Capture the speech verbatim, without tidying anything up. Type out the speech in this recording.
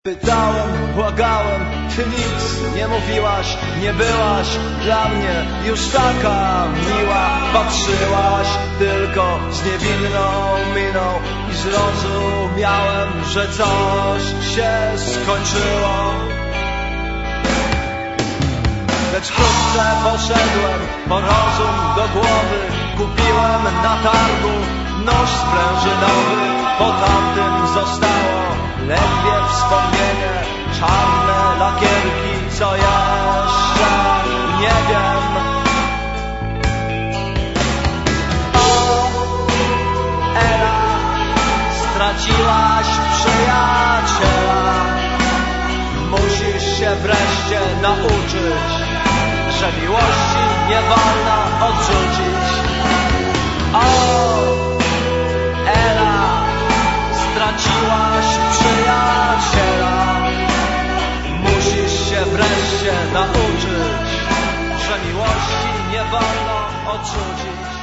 Pytałem, błagałem, ty nic nie mówiłaś, nie byłaś dla mnie już taka miła. Patrzyłaś tylko z niewinną miną i zrozumiałem, że coś się skończyło. Lecz wkrótce poszedłem po rozum do głowy, kupiłem na targu nóż sprężynowy. Po tamtym zostało ledwie wspomnienie, czarne lakierki, co jeszcze nie wiem. O, Ela, straciłaś przyjaciela. Musisz się wreszcie nauczyć, że miłości nie wolno odrzucić. O, Ela, straciłaś przyjaciela. Musisz się wreszcie nauczyć, że miłości nie wolno odrzucić.